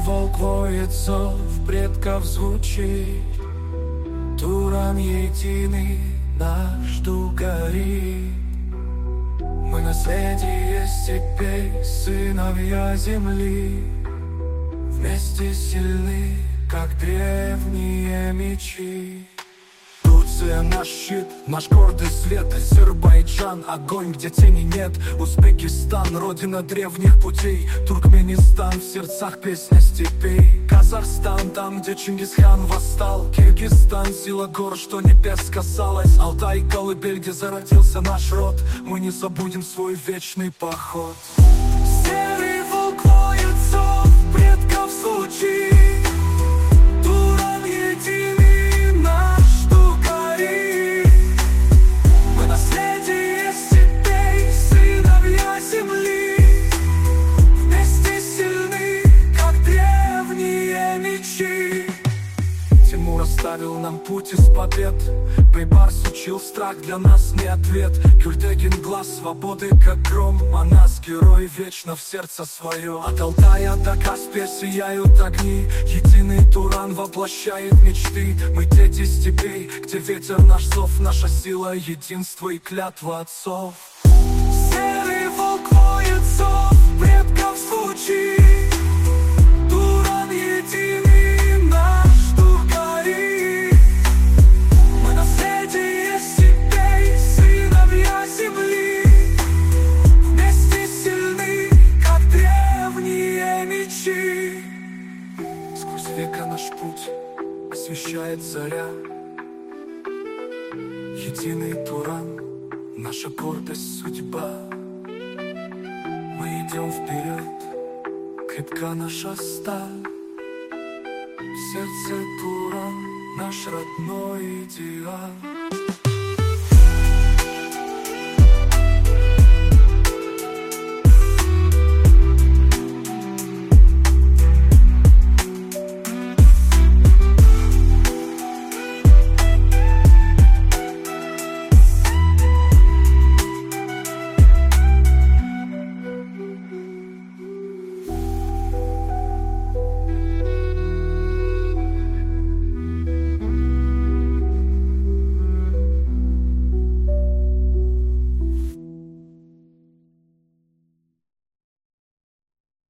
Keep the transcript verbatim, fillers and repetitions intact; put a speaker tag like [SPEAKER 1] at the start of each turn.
[SPEAKER 1] волк воет, зов предков звучит. Туран единый, наш дух горит. Мы наследие степей, сыновья земли. Вместе сильны, как древние мечи. Турция наш щит, наш гордый свет. Азербайджан огонь, где тени нет. Узбекистан родина древних путей. Туркменистан в сердцах песня степей. Казахстан там, где Чингисхан восстал. Киргизстан сила гор, что небес касалась. Алтай колыбель, где зародился наш род. Мы не забудем свой вечный поход. Серый волк воет, зов предков звучит. Тимур оставил нам путь из побед. Бейбарс учил, страх для нас не ответ. Кюльтегин глаз свободы, как гром. А нас герой вечно в сердце свое. От Алтая до Каспия сияют огни. Единый Туран воплощает мечты. Мы дети степей, где ветер наш зов. Наша сила, единство и клятва отцов. Серый волк воет, зов предков звучит. Сквозь века наш путь освещает заря. Единый Туран, наша гордость, судьба. Мы идем вперед, крепка наша сталь. В сердце Туран, наш родной идеал.